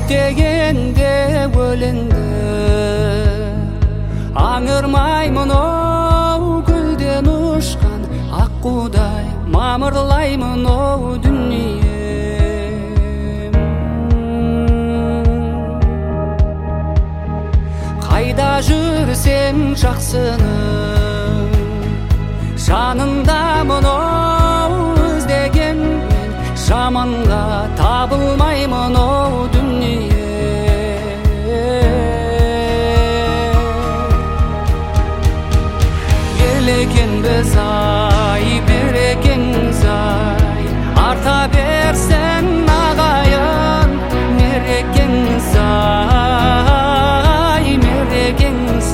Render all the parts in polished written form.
дегенде өлеңді аңырмаймын оу гүлден ұшқан аққудай мамырлаймын оу дүнием. Қайда жүрсем жақсының жаныңдамын оу іздегенмен жаманға табылмаймын оу дүние. Екенбіз ай берекеңіз ай арта берсін ағайын мерекеңіз ай мерекеңіз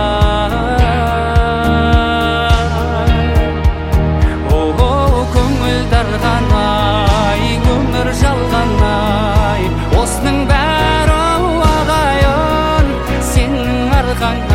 ай. О көңіл дарған ай өмір жалған ай осының бәрі ағайын сенің арқаң